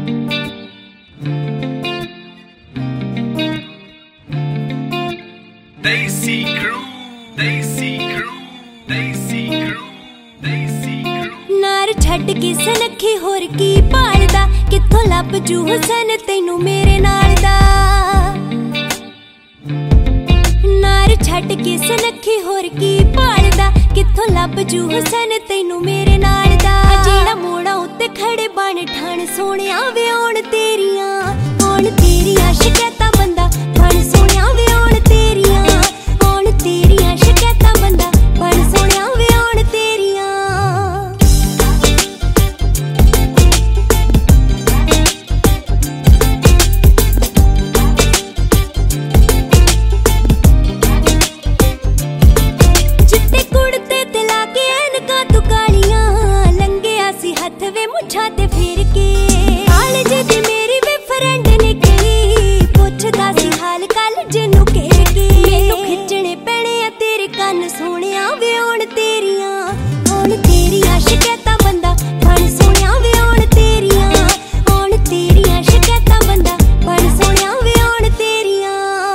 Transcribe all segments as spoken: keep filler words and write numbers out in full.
Desi Crew, Desi Crew, Desi Crew, Desi Crew। नार छड्ड के सनखी होर की भालदा, कित्थों लभ जू हुसन तैनू मेरे नाल दा। नार छड्ड के सनखी होर की भालदा, कित्थों लभ जू हुसन तैनू मेरे नाल दा। जेड़ा मोड़ा उत्ते खड़े बन ठाण सोहणिया वे आउण तेरियां, आउण तेरियां शिकायतां बंदा बन सोहणिया वे आउण तेरियां, आउण तेरियां शिकायतां बंदा बन सोहणिया वे आउण तेरियां। चिट्टे कुड़ते ते लाके ऐनकां तू कालियां, लंघिया सी हत्थ वे मुच्छां ते फेर के। कालज दी मेरी वे फ्रेंड निकली, पुछदा सी हाल कालज नूं घेर के। मैनूं खिच्चणे पैणे आ तेरे कन्न सोहणिया वे आउण तेरियां, आउण तेरियां शिकायतां बंदा बन सोहणिया वे आउण तेरियां, आउण तेरियां शिकायतां बंदा बन सोहणिया वे आउण तेरियां।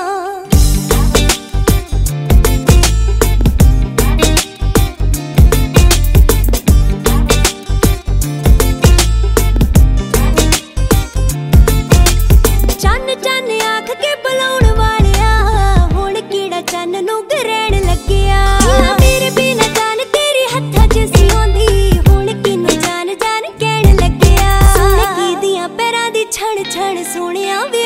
चन्न चन्न आख के बुलाउण वालिया, हुण किहड़ा चन्न नूं ग्रहण लग्गिया। मेरे बिना जान तेरे हत्थां च सी आउंदी, हुण किनूं जान जान कहण लग्गिया। सुण की दियां पैरां दी छण छण सोहणिया वे